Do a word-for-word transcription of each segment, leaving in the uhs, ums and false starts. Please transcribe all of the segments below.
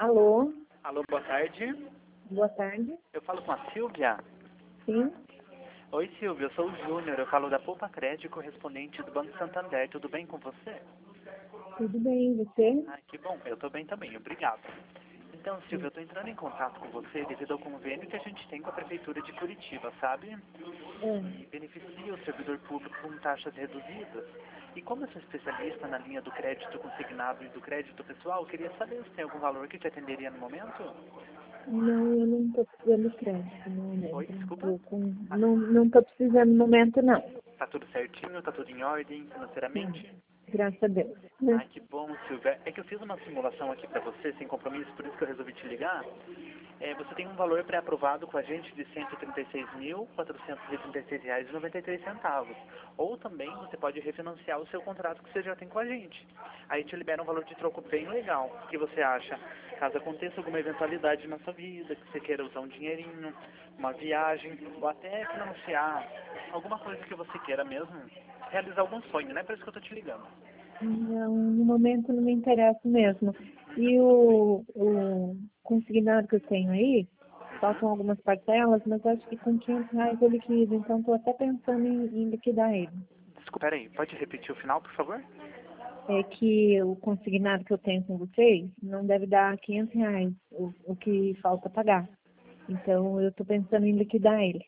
Alô, Alô, boa tarde. boa tarde. Eu falo com a Silvia. Sim, Oi, Silvia, eu sou o Júnior. Eu falo da Poupa Crédito, correspondente do Banco Santander. Tudo bem com você? tudo bem, e você? Ah, que bom. Eu tô bem também. Obrigado. Então, Silvia, eu tô entrando em contato com você devido ao convênio que a gente tem com a Prefeitura de Curitiba, sabe? É, E beneficia o servidor público com taxas reduzidas. E como eu sou especialista na linha do crédito consignado e do crédito pessoal, eu queria saber se tem algum valor que te atenderia no momento? não, eu não estou precisando de crédito no Oi, momento. Não desculpa? tô com, não, não estou precisando no momento, não. Tá tudo certinho? Tá tudo em ordem Sim, financeiramente? graças a Deus. Ai, que bom, Silvia. É que eu fiz uma simulação aqui para você, sem compromisso, por isso que eu resolvi te ligar. É, você tem um valor pré-aprovado com a gente de cento e trinta e seis mil, quatrocentos e trinta e seis reais e noventa e três centavos. Ou também você pode refinanciar o seu contrato que você já tem com a gente. Aí te libera um valor de troco bem legal. O que você acha? Caso aconteça alguma eventualidade na sua vida, que você queira usar um dinheirinho, uma viagem, ou até financiar alguma coisa que você queira mesmo, realizar algum sonho, né? Por isso que eu tô te ligando. Não, no momento não me interessa mesmo. E o, o consignado que eu tenho aí, faltam algumas parcelas, mas acho que com quinhentos reais eu liquido, então estou até pensando em, em liquidar ele. Desculpa, peraí, pode repetir o final, por favor? É que o consignado que eu tenho com vocês não deve dar quinhentos reais, o, o que falta pagar. Então, eu estou pensando em liquidar ele.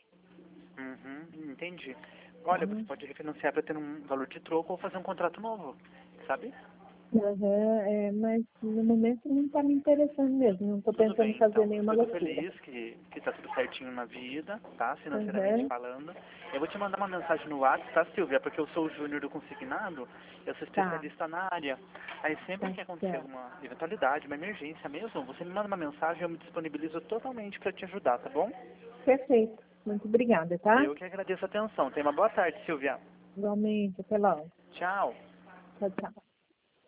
Uhum, entendi. Tá? Olha, você pode refinanciar para ter um valor de troco ou fazer um contrato novo, sabe? Uhum, é, mas no momento não está me interessando mesmo. Não estou Tudo pensando em bem, fazer então. nenhuma Fico loucura. feliz que, que tá tudo certinho na vida, tá? Financeiramente Uhum, falando. Eu vou te mandar uma mensagem no WhatsApp, tá, Silvia? Porque eu sou o Júnior do Consignado, eu sou tá, especialista na área. Aí sempre tá que acontecer certo. alguma eventualidade, uma emergência mesmo, você me manda uma mensagem e eu me disponibilizo totalmente para te ajudar, tá bom? Perfeito. Muito obrigada, tá? Eu que agradeço a atenção. Tenha uma boa tarde, Silvia. Igualmente. Até logo. Tchau. Tchau, tchau.